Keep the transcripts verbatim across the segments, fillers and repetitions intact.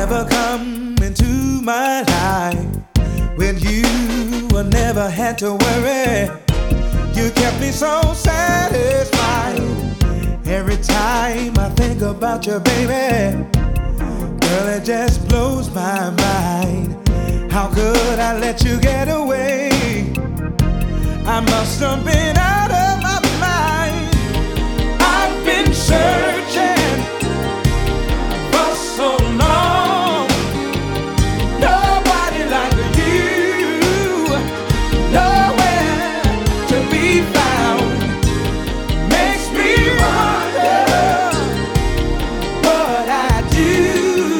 never come into my life when you never had to worry. You kept me so satisfied. Every time I think about you, baby, girl, it just blows my mind. How could I let you get away? I must have been out of my mind. I've been searching for so long. Nobody like you, nowhere to be found. Makes me wonder what I'd do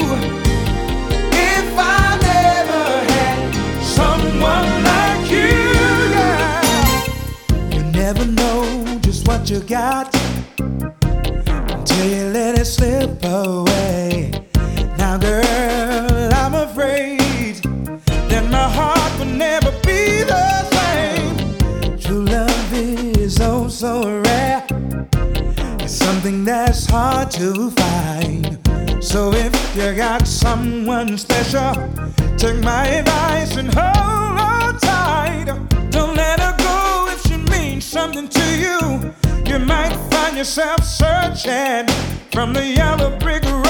if I never had someone like you. Yeah. You never know just what you got until you let it slip away. Now, girl, I'm afraid that my heart will never be the same. True love is oh so rare. It's something that's hard to find. So if you got someone special, take my advice and hold on tight. Don't let her go if she means something to you. You might find yourself searching from the yellow brick road